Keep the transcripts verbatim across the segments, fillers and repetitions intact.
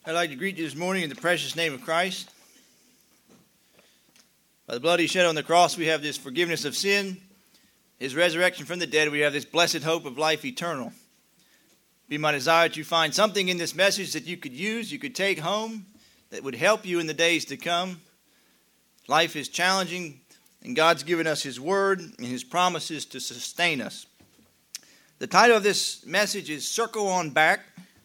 I'd like to greet you this morning in the precious name of Christ. By the blood he shed on the cross, we have this forgiveness of sin. His resurrection from the dead, we have this blessed hope of life eternal. Be my desire that you find something in this message that you could use, you could take home, that would help you in the days to come. Life is challenging, and God's given us His word and His promises to sustain us. The title of this message is Circle on Back.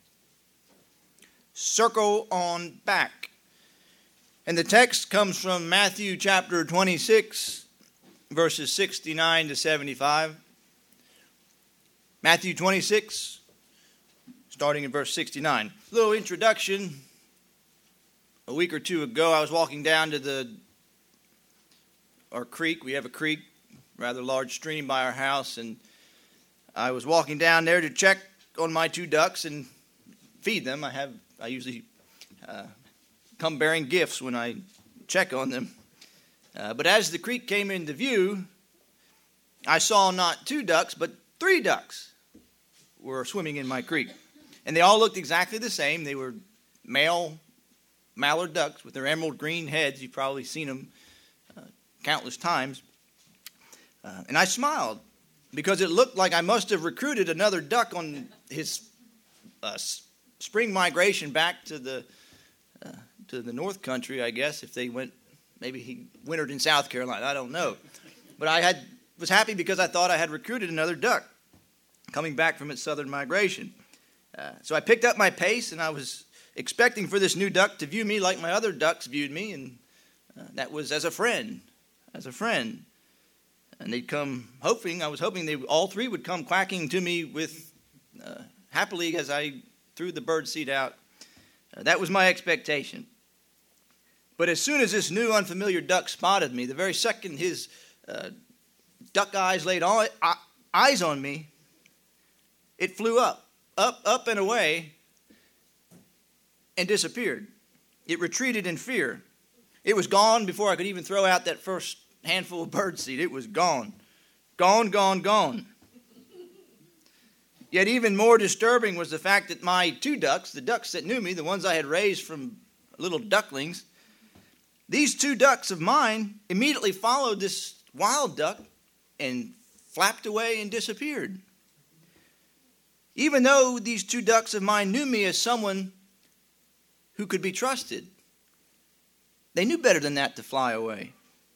Circle on Back. And the text comes from Matthew chapter twenty-six, verses sixty-nine to seventy-five. Matthew twenty-six, starting in verse sixty-nine. A little introduction. A week or two ago, I was walking down to the our creek. We have a creek, rather large stream by our house, and I was walking down there to check on my two ducks and feed them. I have I usually uh, come bearing gifts when I check on them. Uh, but as the creek came into view, I saw not two ducks, but three ducks were swimming in my creek. And they all looked exactly the same. They were male mallard ducks with their emerald green heads. You've probably seen them uh, countless times. Uh, and I smiled because it looked like I must have recruited another duck on his uh, spring migration back to the uh, to the North Country, I guess, if they went, maybe he wintered in South Carolina, I don't know. But I had was happy because I thought I had recruited another duck coming back from its southern migration. Uh, so I picked up my pace, and I was expecting for this new duck to view me like my other ducks viewed me, and uh, that was as a friend, as a friend. And they'd come hoping, I was hoping they all three would come quacking to me with uh, happily as I threw the bird seed out. Uh, that was my expectation. But as soon as this new unfamiliar duck spotted me, the very second his uh, duck eyes laid on, uh, eyes on me, it flew up, up, up and away, and disappeared. It retreated in fear. It was gone before I could even throw out that first handful of bird seed. It was gone. Gone, gone, gone. Yet even more disturbing was the fact that my two ducks, the ducks that knew me, the ones I had raised from little ducklings, these two ducks of mine immediately followed this wild duck and flapped away and disappeared. Even though these two ducks of mine knew me as someone who could be trusted, they knew better than that to fly away.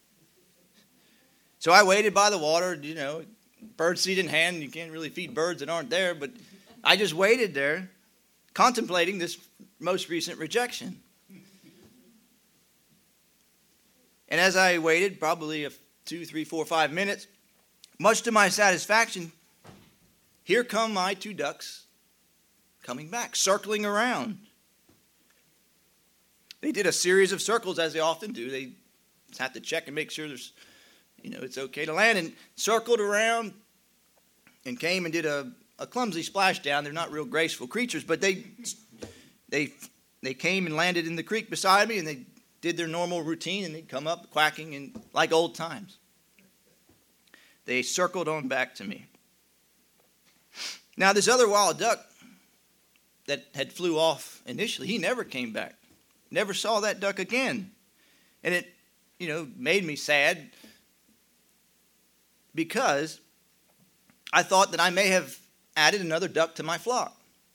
So I waited by the water, you know, bird seed in hand. You can't really feed birds that aren't there, but I just waited there, contemplating this most recent rejection. And as I waited, probably a two, three, four, five minutes, much to my satisfaction, here come my two ducks coming back, circling around. They did a series of circles, as they often do. They just have to check and make sure there's, you know, it's okay to land, and circled around and came and did a, a clumsy splashdown. They're not real graceful creatures, but they they they came and landed in the creek beside me, and they did their normal routine, and they'd come up quacking and like old times. They circled on back to me. Now, this other wild duck that had flew off initially, he never came back. Never saw that duck again. And it, you know, made me sad because I thought that I may have added another duck to my flock.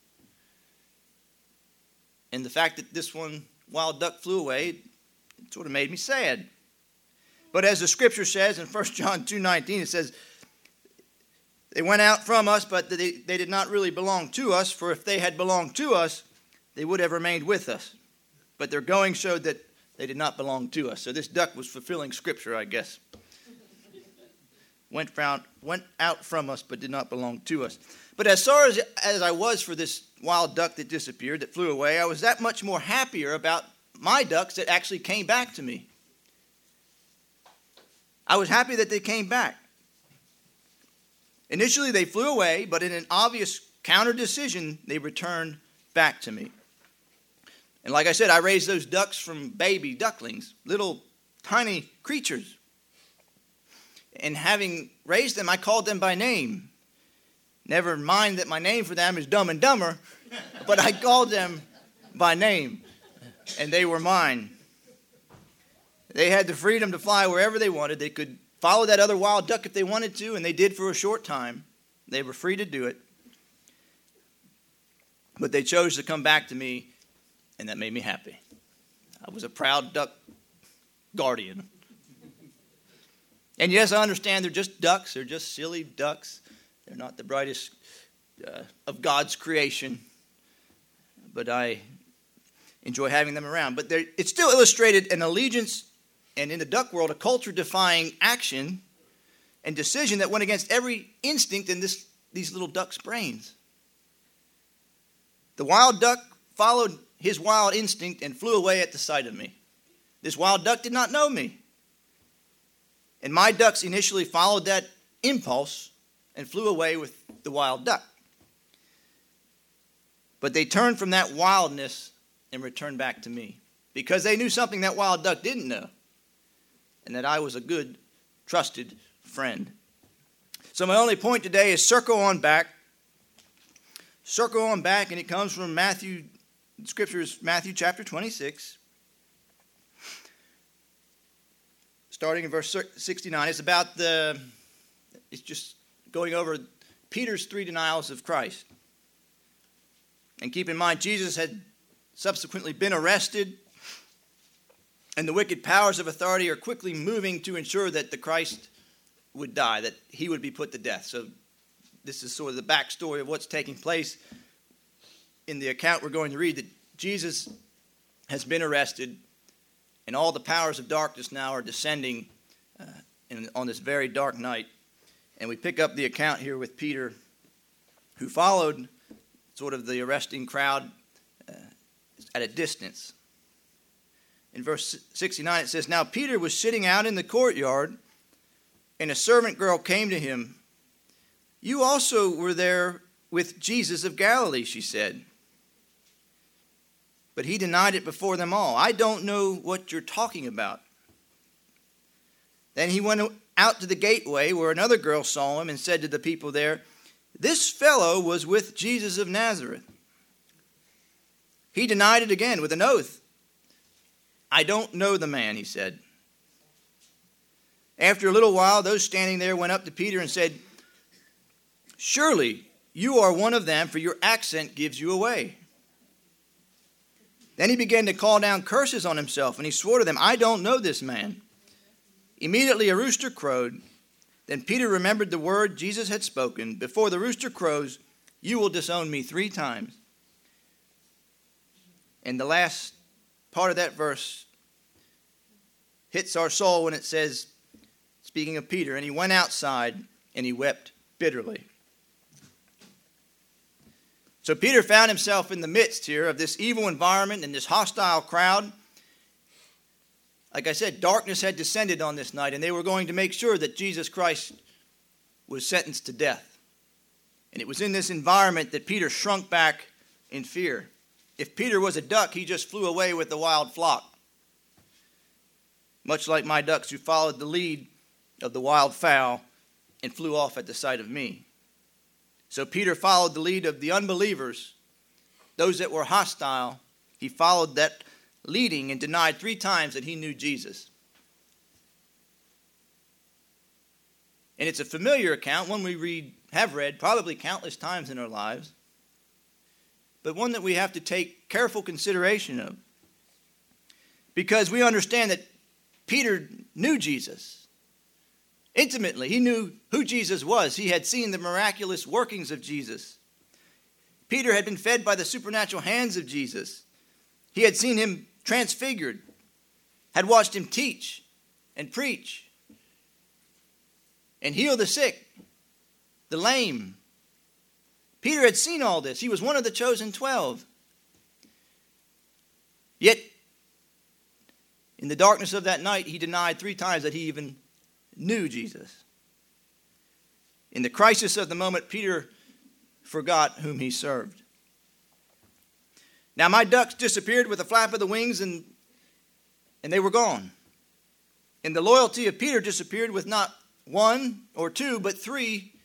And the fact that this one wild duck flew away, it sort of made me sad. But as the scripture says in First John two nineteen, it says, they went out from us, but they, they did not really belong to us, for if they had belonged to us, they would have remained with us. But their going showed that they did not belong to us. So this duck was fulfilling scripture, I guess. Went, found, went out from us, but did not belong to us. But as sorry as, as I was for this wild duck that disappeared, that flew away, I was that much more happier about my ducks that actually came back to me. I was happy that they came back. Initially, they flew away, but in an obvious counter decision, they returned back to me. And like I said, I raised those ducks from baby ducklings, little tiny creatures. And having raised them, I called them by name. Never mind that my name for them is Dumb and Dumber, but I called them by name, and they were mine. They had the freedom to fly wherever they wanted. They could follow that other wild duck if they wanted to, and they did for a short time. They were free to do it. But they chose to come back to me, and that made me happy. I was a proud duck guardian. And yes, I understand they're just ducks. They're just silly ducks. They're not the brightest uh, of God's creation. But I enjoy having them around. But it still illustrated an allegiance, and in the duck world, a culture-defying action and decision that went against every instinct in this, these little ducks' brains. The wild duck followed his wild instinct and flew away at the sight of me. This wild duck did not know me. And my ducks initially followed that impulse and flew away with the wild duck. But they turned from that wildness and returned back to me because they knew something that wild duck didn't know, and that I was a good, trusted friend. So my only point today is circle on back. Circle on back, and it comes from Matthew, Scripture is Matthew chapter twenty-six. Starting in verse sixty-nine. It's about the, it's just going over Peter's three denials of Christ. And keep in mind, Jesus had subsequently been arrested, and the wicked powers of authority are quickly moving to ensure that the Christ would die, that he would be put to death. So this is sort of the backstory of what's taking place in the account we're going to read, that Jesus has been arrested, and all the powers of darkness now are descending uh, in, on this very dark night. And we pick up the account here with Peter, who followed sort of the arresting crowd uh, at a distance. In verse sixty-nine it says, "Now Peter was sitting out in the courtyard, and a servant girl came to him. 'You also were there with Jesus of Galilee,' she said. But he denied it before them all. 'I don't know what you're talking about.' Then he went out to the gateway where another girl saw him and said to the people there, 'This fellow was with Jesus of Nazareth.' He denied it again with an oath. 'I don't know the man,' he said. After a little while, those standing there went up to Peter and said, 'Surely you are one of them, for your accent gives you away.' Then he began to call down curses on himself, and he swore to them, 'I don't know this man.' Immediately a rooster crowed. Then Peter remembered the word Jesus had spoken, 'Before the rooster crows, you will disown me three times.'" And the last part of that verse hits our soul when it says, speaking of Peter, "And he went outside and he wept bitterly." So Peter found himself in the midst here of this evil environment and this hostile crowd. Like I said, darkness had descended on this night, and they were going to make sure that Jesus Christ was sentenced to death. And it was in this environment that Peter shrunk back in fear. If Peter was a duck, he just flew away with the wild flock. Much like my ducks who followed the lead of the wild fowl and flew off at the sight of me. So Peter followed the lead of the unbelievers, those that were hostile. He followed that leading and denied three times that he knew Jesus. And it's a familiar account, one we read, have read probably countless times in our lives, but one that we have to take careful consideration of. Because we understand that Peter knew Jesus intimately. He knew who Jesus was. He had seen the miraculous workings of Jesus. Peter had been fed by the supernatural hands of Jesus. He had seen him transfigured, had watched him teach and preach and heal the sick, the lame. Peter had seen all this. He was one of the chosen twelve. Yet, in the darkness of that night, he denied three times that he even knew Jesus. In the crisis of the moment, Peter forgot whom he served. Now my ducks disappeared with a flap of the wings, and, and they were gone. And the loyalty of Peter disappeared with not one or two, but three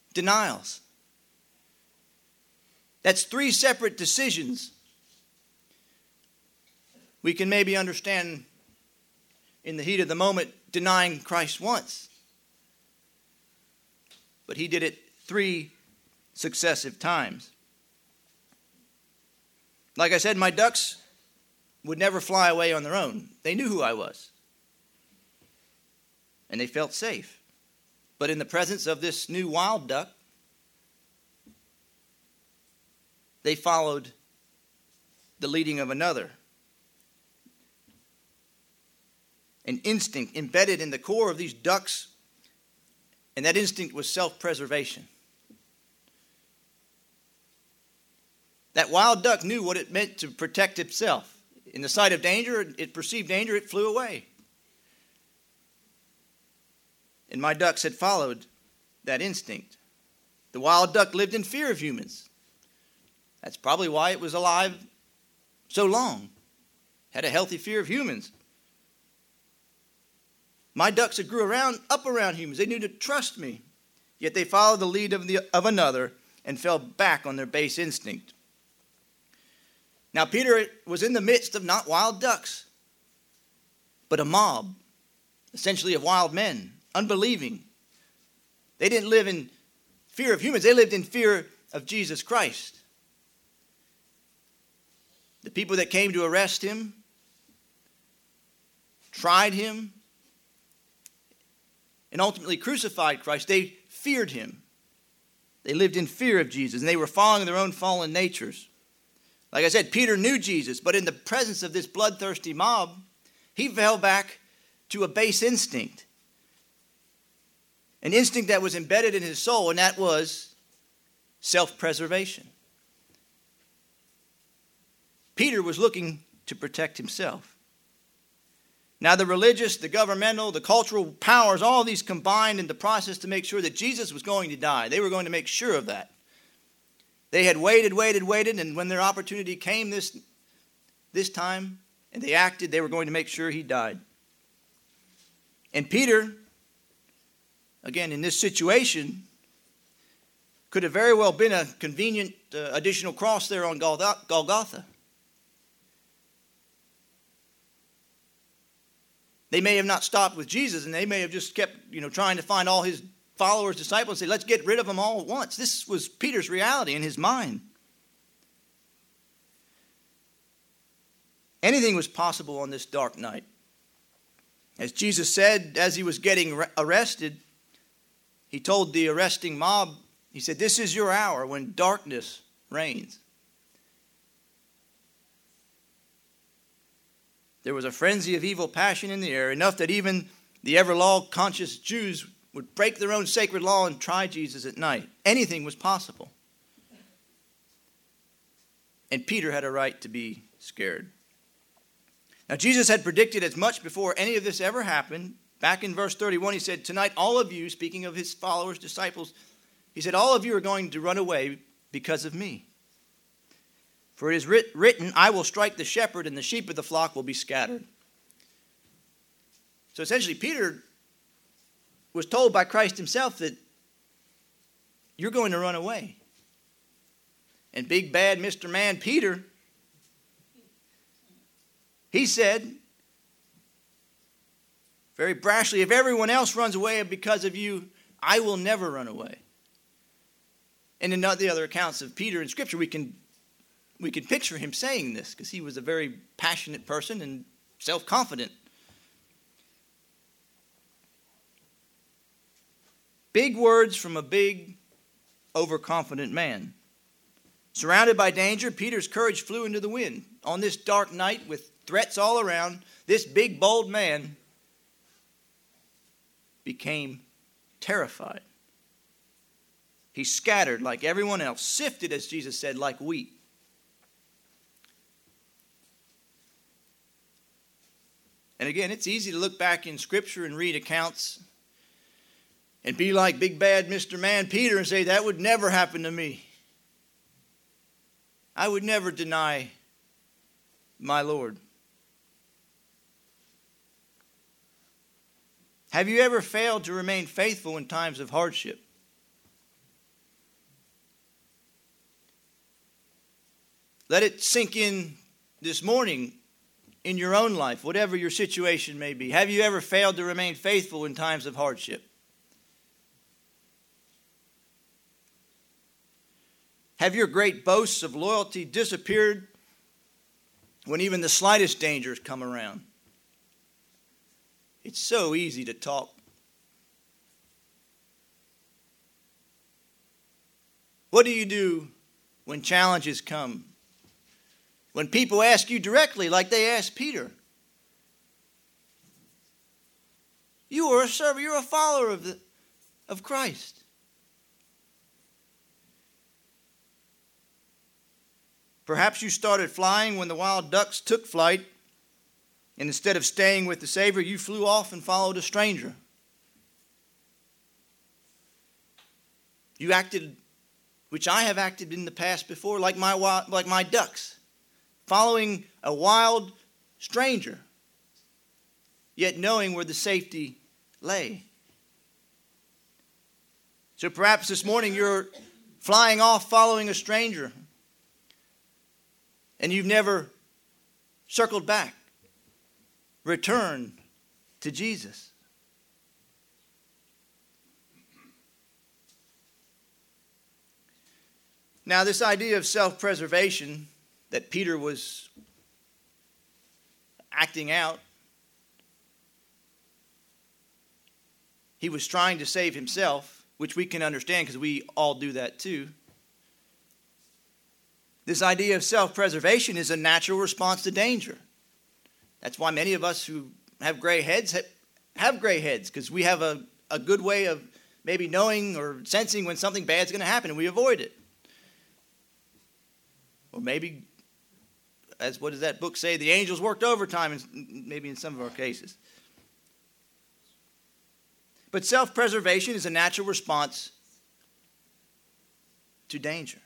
denials. That's three separate decisions we can maybe understand in the heat of the moment denying Christ once. But he did it three successive times. Like I said, my ducks would never fly away on their own. They knew who I was. And they felt safe. But in the presence of this new wild duck, they followed the leading of another. An instinct embedded in the core of these ducks, and that instinct was self-preservation. That wild duck knew what it meant to protect itself. In the sight of danger, it perceived danger, it flew away. And my ducks had followed that instinct. The wild duck lived in fear of humans. That's probably why it was alive so long. Had a healthy fear of humans. My ducks had grew around, up around humans. They knew to trust me. Yet they followed the lead of, the, of another and fell back on their base instinct. Now, Peter was in the midst of not wild ducks, but a mob, essentially of wild men, unbelieving. They didn't live in fear of humans. They lived in fear of Jesus Christ. The people that came to arrest him, tried him, and ultimately crucified Christ, they feared him. They lived in fear of Jesus, and they were following their own fallen natures. Like I said, Peter knew Jesus, but in the presence of this bloodthirsty mob, he fell back to a base instinct. An instinct that was embedded in his soul, and that was self-preservation. Peter was looking to protect himself. Now the religious, the governmental, the cultural powers, all these combined in the process to make sure that Jesus was going to die. They were going to make sure of that. They had waited, waited, waited, and when their opportunity came this, this time, and they acted, they were going to make sure he died. And Peter, again, in this situation, could have very well been a convenient uh, additional cross there on Golgotha. They may have not stopped with Jesus, and they may have just kept, you know, trying to find all his followers, disciples, and say, let's get rid of them all at once. This was Peter's reality in his mind. Anything was possible on this dark night. As Jesus said, as he was getting arrested, he told the arresting mob, he said, this is your hour when darkness reigns. There was a frenzy of evil passion in the air, enough that even the ever law-conscious Jews would break their own sacred law and try Jesus at night. Anything was possible. And Peter had a right to be scared. Now, Jesus had predicted as much before any of this ever happened. Back in verse thirty-one, he said, tonight all of you, speaking of his followers, disciples, he said, all of you are going to run away because of me. For it is writ- written, I will strike the shepherd, and the sheep of the flock will be scattered. So essentially, Peter was told by Christ himself that you're going to run away. And big bad Mister Man Peter, he said very brashly, if everyone else runs away because of you, I will never run away. And in the other accounts of Peter in Scripture, we can we can picture him saying this because he was a very passionate person and self-confident. Big words from a big, overconfident man. Surrounded by danger, Peter's courage flew into the wind. On this dark night with threats all around, this big, bold man became terrified. He scattered like everyone else, sifted, as Jesus said, like wheat. And again, it's easy to look back in Scripture and read accounts and be like big bad Mister Man Peter and say, that would never happen to me. I would never deny my Lord. Have you ever failed to remain faithful in times of hardship? Let it sink in this morning. in your own life, whatever your situation may be? Have you ever failed to remain faithful in times of hardship? Have your great boasts of loyalty disappeared when even the slightest dangers come around? It's so easy to talk. What do you do when challenges come? When people ask you directly, like they asked Peter? You are a servant, you're a follower of, the, of Christ. Perhaps you started flying when the wild ducks took flight, and instead of staying with the Savior, you flew off and followed a stranger. You acted, which I have acted in the past before, like my like my ducks, following a wild stranger, yet knowing where the safety lay. So perhaps this morning you're flying off following a stranger, and you've never circled back, returned to Jesus. Now, this idea of self-preservation that Peter was acting out, he was trying to save himself, which we can understand because we all do that too. This idea of self-preservation is a natural response to danger. That's why many of us who have gray heads have gray heads, because we have a, a good way of maybe knowing or sensing when something bad is going to happen, and we avoid it. Or maybe, as what does that book say? The angels worked overtime, in, maybe in some of our cases. But self-preservation is a natural response to danger.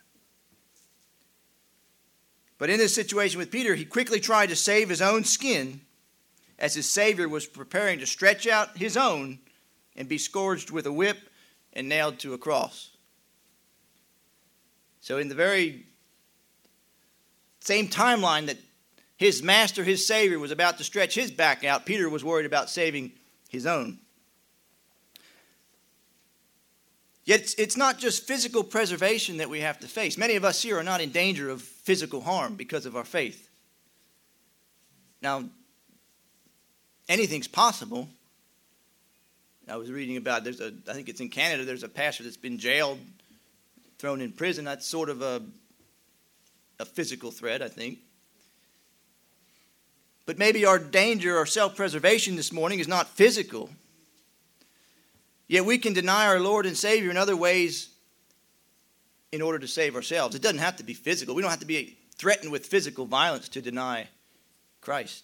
But in this situation with Peter, he quickly tried to save his own skin as his Savior was preparing to stretch out his own and be scourged with a whip and nailed to a cross. So in the very same timeline that his master, his Savior, was about to stretch his back out, Peter was worried about saving his own. Yet it's, it's not just physical preservation that we have to face. Many of us here are not in danger of physical harm because of our faith. Now, anything's possible. I was reading about, there's a, I think it's in Canada, there's a pastor that's been jailed, thrown in prison. That's sort of a, a physical threat, I think. But maybe our danger or self-preservation this morning is not physical. Yet we can deny our Lord and Savior in other ways in order to save ourselves. It doesn't have to be physical. We don't have to be threatened with physical violence to deny Christ.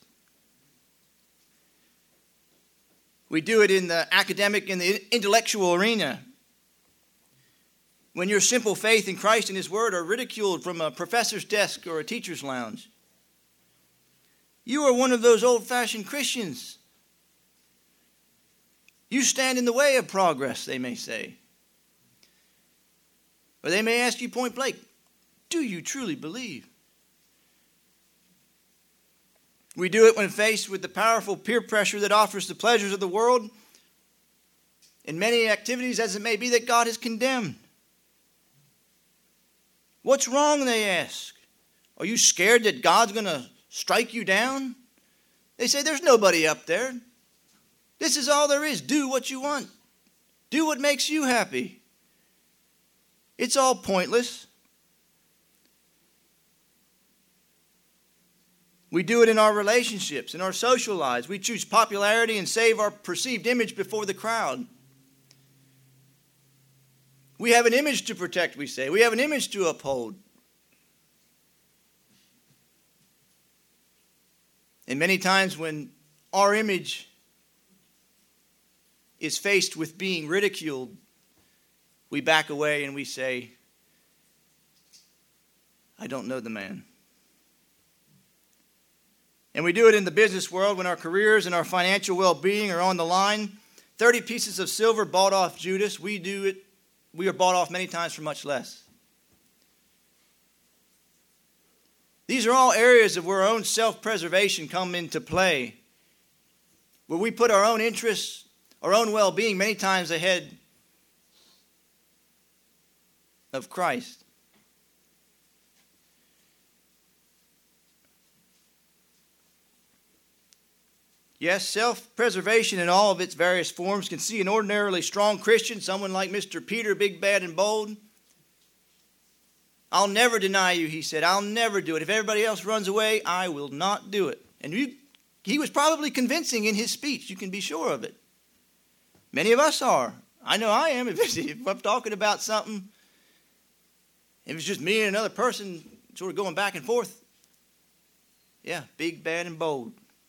We do it in the academic and the intellectual arena. When your simple faith in Christ and His Word are ridiculed from a professor's desk or a teacher's lounge. You are one of those old-fashioned Christians. You stand in the way of progress, they may say. Or they may ask you point blank, do you truly believe? We do it when faced with the powerful peer pressure that offers the pleasures of the world in many activities as it may be that God has condemned. What's wrong, they ask. Are you scared that God's going to strike you down? They say, there's nobody up there. This is all there is. Do what you want. Do what makes you happy. It's all pointless. We do it in our relationships, in our social lives. We choose popularity and save our perceived image before the crowd. We have an image to protect, we say. We have an image to uphold. And many times when our image is faced with being ridiculed, we back away and we say, I don't know the man. And we do it in the business world when our careers and our financial well-being are on the line. thirty pieces of silver bought off Judas. We do it. We are bought off many times for much less. These are all areas of where our own self-preservation come into play, where we put our own interests, our own well-being many times ahead of Christ. Yes, self-preservation in all of its various forms can see an ordinarily strong Christian, someone like Mister Peter, big, bad, and bold. I'll never deny you, he said. I'll never do it. If everybody else runs away, I will not do it. And you, he was probably convincing in his speech. You can be sure of it. Many of us are. I know I am. If, if I'm talking about something, if it's just me and another person sort of going back and forth, yeah, big, bad, and bold.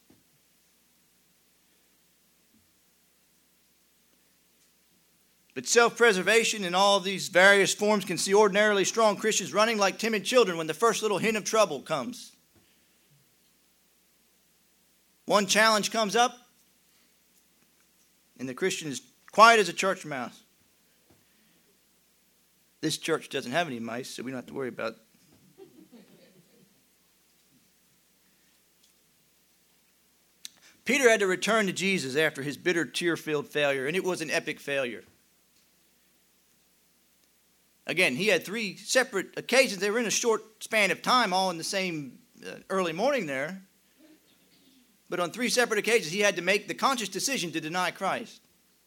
But self-preservation in all of these various forms can see ordinarily strong Christians running like timid children when the first little hint of trouble comes. One challenge comes up, and the Christian is quiet as a church mouse. This church doesn't have any mice, so we don't have to worry about it. Peter had to return to Jesus after his bitter, tear-filled failure, and it was an epic failure. Again, he had three separate occasions. They were in a short span of time, all in the same uh, early morning there. But on three separate occasions, he had to make the conscious decision to deny Christ.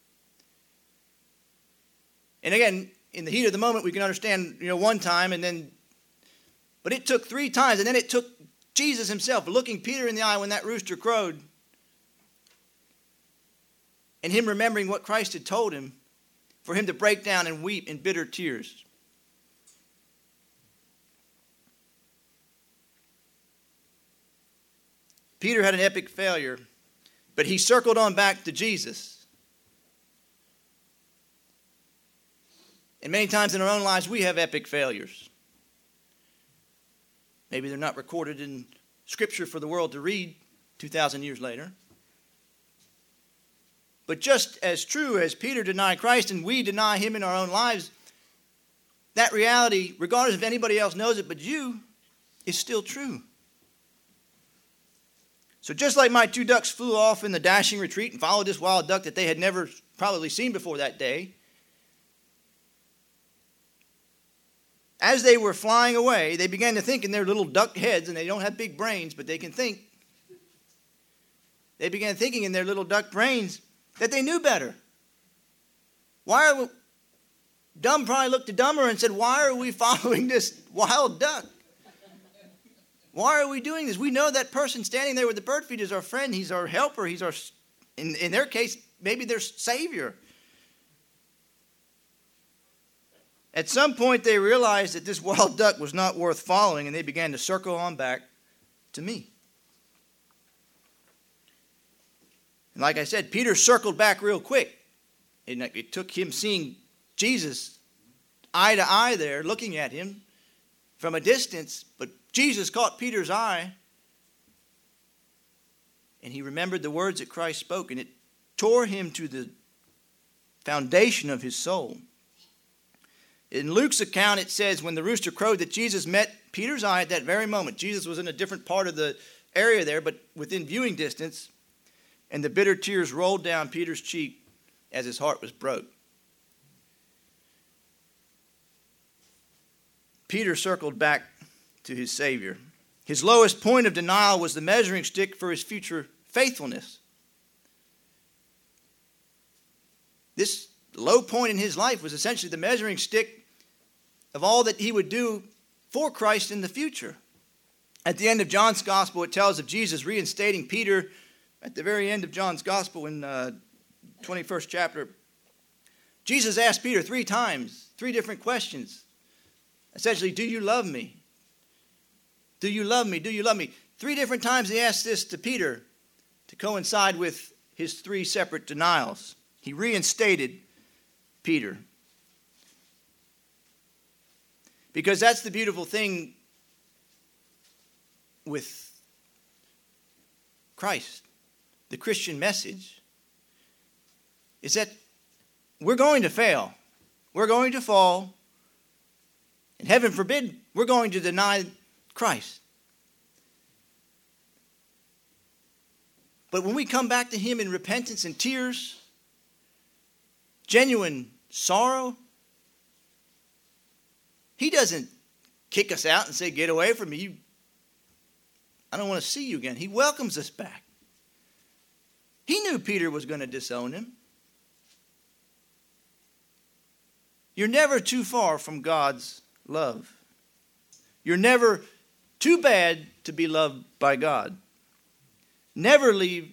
And again, in the heat of the moment, we can understand, you know, one time, and then, but it took three times, and then it took Jesus himself looking Peter in the eye when that rooster crowed, and him remembering what Christ had told him, for him to break down and weep in bitter tears. Peter had an epic failure, but he circled on back to Jesus. And many times in our own lives, we have epic failures. Maybe they're not recorded in Scripture for the world to read two thousand years later. But just as true as Peter denied Christ and we deny him in our own lives, that reality, regardless if anybody else knows it but you, is still true. So just like my two ducks flew off in the dashing retreat and followed this wild duck that they had never probably seen before that day, as they were flying away, they began to think in their little duck heads, and they don't have big brains, but they can think. They began thinking in their little duck brains that they knew better. Why are we, dumb probably looked at dumber and said, why are we following this wild duck? Why are we doing this? We know that person standing there with the bird feed is our friend. He's our helper. He's our, in, in their case, maybe their savior. At some point, they realized that this wild duck was not worth following, and they began to circle on back to me. And like I said, Peter circled back real quick. And it took him seeing Jesus eye to eye there, looking at him from a distance. But Jesus caught Peter's eye, and he remembered the words that Christ spoke, and it tore him to the foundation of his soul. In Luke's account, it says, when the rooster crowed, that Jesus met Peter's eye at that very moment. Jesus was in a different part of the area there, but within viewing distance, and the bitter tears rolled down Peter's cheek as his heart was broke. Peter circled back to his Savior. His lowest point of denial was the measuring stick for his future faithfulness. This low point in his life was essentially the measuring stick of all that he would do for Christ in the future. At the end of John's Gospel, it tells of Jesus reinstating Peter at the very end of John's Gospel in uh, twenty-first chapter. Jesus asked Peter three times, three different questions. Essentially, do you love me? Do you love me? Do you love me? Three different times he asked this to Peter to coincide with his three separate denials. He reinstated Peter. Because that's the beautiful thing with Christ, the Christian message, is that we're going to fail. We're going to fall. And heaven forbid, we're going to deny Christ. But when we come back to him in repentance and tears, genuine sorrow, he doesn't kick us out and say, get away from me. You, I don't want to see you again. He welcomes us back. He knew Peter was going to disown him. You're never too far from God's love. You're never too bad to be loved by God. Never leave,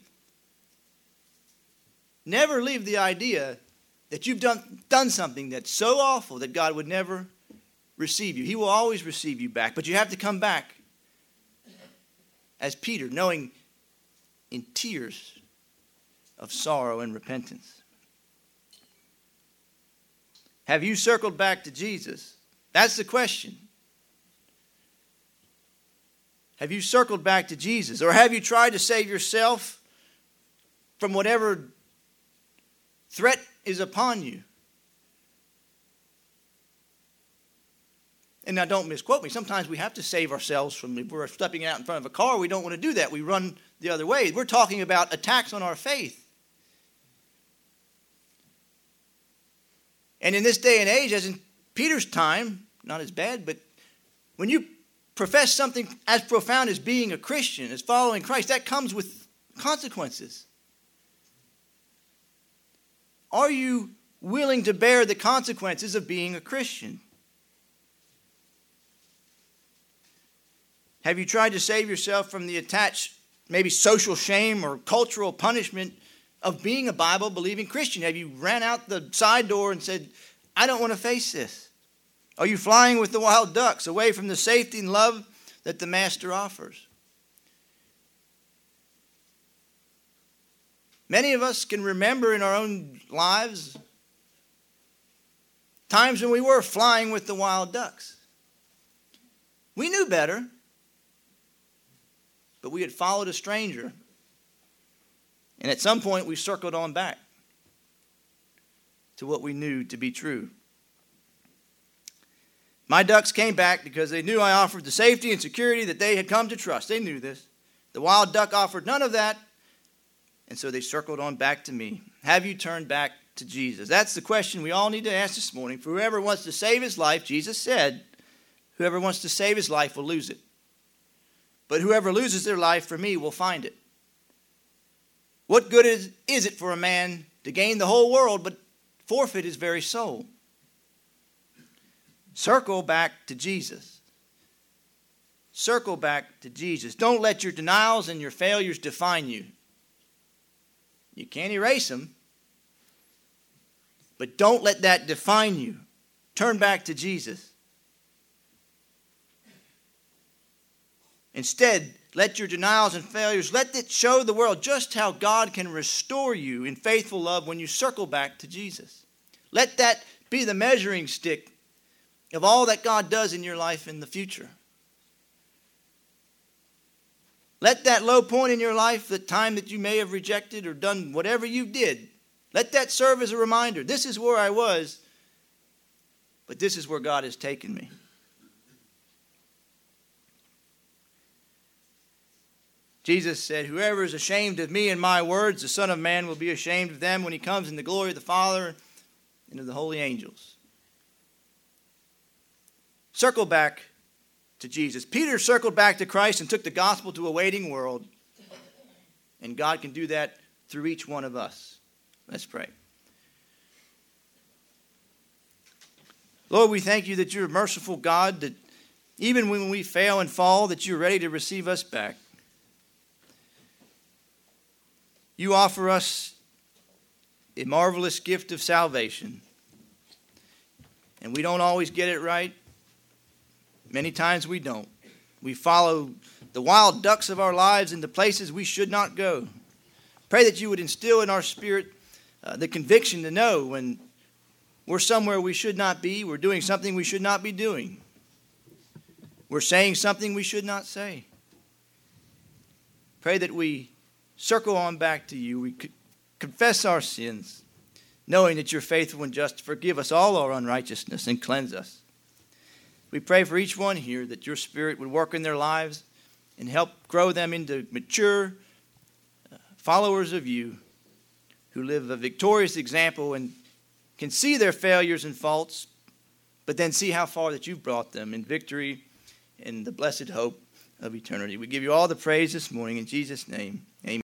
never leave the idea that you've done, done something that's so awful that God would never receive you. He will always receive you back. But you have to come back as Peter, knowing in tears of sorrow and repentance. Have you circled back to Jesus? That's the question. Have you circled back to Jesus? Or have you tried to save yourself from whatever threat is upon you? And now don't misquote me. Sometimes we have to save ourselves from, if we're stepping out in front of a car, we don't want to do that. We run the other way. We're talking about attacks on our faith. And in this day and age, as in Peter's time, not as bad, but when you profess something as profound as being a Christian, as following Christ, that comes with consequences. Are you willing to bear the consequences of being a Christian? Have you tried to save yourself from the attached, maybe social shame or cultural punishment of being a Bible-believing Christian? Have you ran out the side door and said, I don't want to face this? Are you flying with the wild ducks away from the safety and love that the Master offers? Many of us can remember in our own lives times when we were flying with the wild ducks. We knew better, but we had followed a stranger. And at some point we circled on back to what we knew to be true. My ducks came back because they knew I offered the safety and security that they had come to trust. They knew this. The wild duck offered none of that, and so they circled on back to me. Have you turned back to Jesus? That's the question we all need to ask this morning. For whoever wants to save his life, Jesus said, whoever wants to save his life will lose it. But whoever loses their life for me will find it. What good is, is it for a man to gain the whole world but forfeit his very soul? Circle back to Jesus. Circle back to Jesus. Don't let your denials and your failures define you. You can't erase them, but don't let that define you. Turn back to Jesus. Instead, let your denials and failures, let it show the world just how God can restore you in faithful love when you circle back to Jesus. Let that be the measuring stick of all that God does in your life in the future. Let that low point in your life, the time that you may have rejected or done whatever you did, let that serve as a reminder. This is where I was, but this is where God has taken me. Jesus said, whoever is ashamed of me and my words, the Son of Man will be ashamed of them when he comes in the glory of the Father and of the holy angels. Circle back to Jesus. Peter circled back to Christ and took the gospel to a waiting world. And God can do that through each one of us. Let's pray. Lord, we thank you that you're a merciful God, that even when we fail and fall, that you're ready to receive us back. You offer us a marvelous gift of salvation. And we don't always get it right. Many times we don't. We follow the wild ducks of our lives into places we should not go. Pray that you would instill in our spirit uh, the conviction to know when we're somewhere we should not be, we're doing something we should not be doing. We're saying something we should not say. Pray that we circle on back to you. We confess our sins, knowing that you're faithful and just to forgive us all our unrighteousness and cleanse us. We pray for each one here that your Spirit would work in their lives and help grow them into mature, followers of you who live a victorious example and can see their failures and faults, but then see how far that you've brought them in victory and the blessed hope of eternity. We give you all the praise this morning in Jesus' name. Amen.